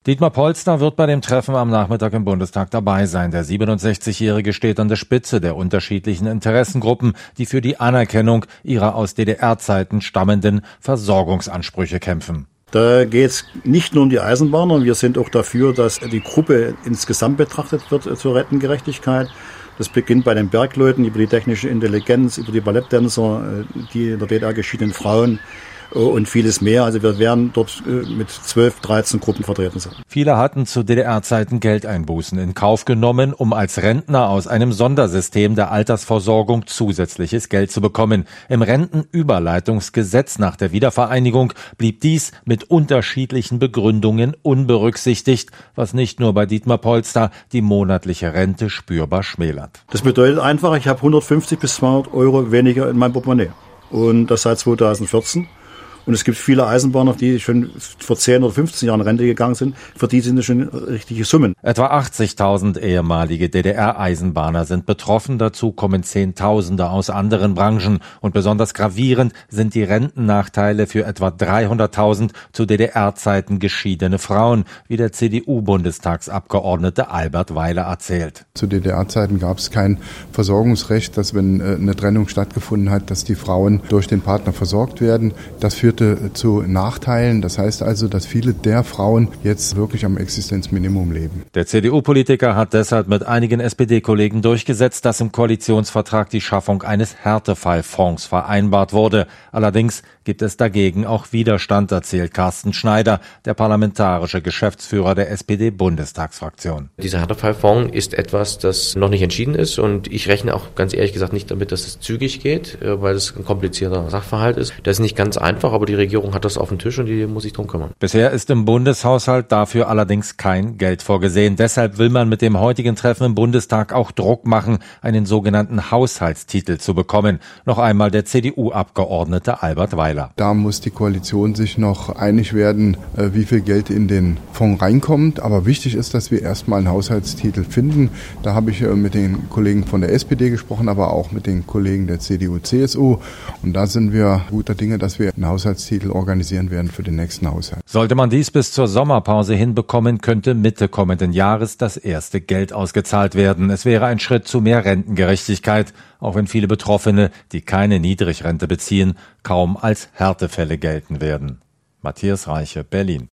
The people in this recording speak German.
Dietmar Polster wird bei dem Treffen am Nachmittag im Bundestag dabei sein. Der 67-Jährige steht an der Spitze der unterschiedlichen Interessengruppen, die für die Anerkennung ihrer aus DDR-Zeiten stammenden Versorgungsansprüche kämpfen. Da geht es nicht nur um die Eisenbahner. Wir sind auch dafür, dass die Gruppe insgesamt betrachtet wird zur Rentengerechtigkeit. Das beginnt bei den Bergleuten über die technische Intelligenz, über die Balletttänzer, die in der DDR geschiedenen Frauen und vieles mehr. Also wir werden dort mit 12, 13 Gruppen vertreten sein. Viele hatten zu DDR-Zeiten Geldeinbußen in Kauf genommen, um als Rentner aus einem Sondersystem der Altersversorgung zusätzliches Geld zu bekommen. Im Rentenüberleitungsgesetz nach der Wiedervereinigung blieb dies mit unterschiedlichen Begründungen unberücksichtigt, was nicht nur bei Dietmar Polster die monatliche Rente spürbar schmälert. Das bedeutet einfach, ich habe 150 bis 200 Euro weniger in meinem Portemonnaie. Und das seit 2014. Und es gibt viele Eisenbahner, die schon vor 10 oder 15 Jahren in Rente gegangen sind. Für die sind das schon richtige Summen. Etwa 80.000 ehemalige DDR-Eisenbahner sind betroffen. Dazu kommen Zehntausende aus anderen Branchen. Und besonders gravierend sind die Rentennachteile für etwa 300.000 zu DDR-Zeiten geschiedene Frauen, wie der CDU-Bundestagsabgeordnete Albert Weiler erzählt. Zu DDR-Zeiten gab es kein Versorgungsrecht, dass wenn eine Trennung stattgefunden hat, dass die Frauen durch den Partner versorgt werden. Das führte zu Nachteilen. Das heißt also, dass viele der Frauen jetzt wirklich am Existenzminimum leben. Der CDU-Politiker hat deshalb mit einigen SPD-Kollegen durchgesetzt, dass im Koalitionsvertrag die Schaffung eines Härtefallfonds vereinbart wurde. Allerdings gibt es dagegen auch Widerstand, erzählt Carsten Schneider, der parlamentarische Geschäftsführer der SPD-Bundestagsfraktion. Dieser Härtefallfonds ist etwas, das noch nicht entschieden ist und ich rechne auch ganz ehrlich gesagt nicht damit, dass es zügig geht, weil es ein komplizierter Sachverhalt ist. Das ist nicht ganz einfach, aber die Regierung hat das auf dem Tisch und die muss sich drum kümmern. Bisher ist im Bundeshaushalt dafür allerdings kein Geld vorgesehen. Deshalb will man mit dem heutigen Treffen im Bundestag auch Druck machen, einen sogenannten Haushaltstitel zu bekommen. Noch einmal der CDU-Abgeordnete Albert Weiler. Da muss die Koalition sich noch einig werden, wie viel Geld in den Fonds reinkommt. Aber wichtig ist, dass wir erstmal einen Haushaltstitel finden. Da habe ich mit den Kollegen von der SPD gesprochen, aber auch mit den Kollegen der CDU, CSU. Und da sind wir guter Dinge, dass wir einen Haushaltstitel organisieren werden für den nächsten Haushalt. Sollte man dies bis zur Sommerpause hinbekommen, könnte Mitte kommenden Jahres das erste Geld ausgezahlt werden. Es wäre ein Schritt zu mehr Rentengerechtigkeit, auch wenn viele Betroffene, die keine Niedrigrente beziehen, kaum als Härtefälle gelten werden. Matthias Reiche, Berlin.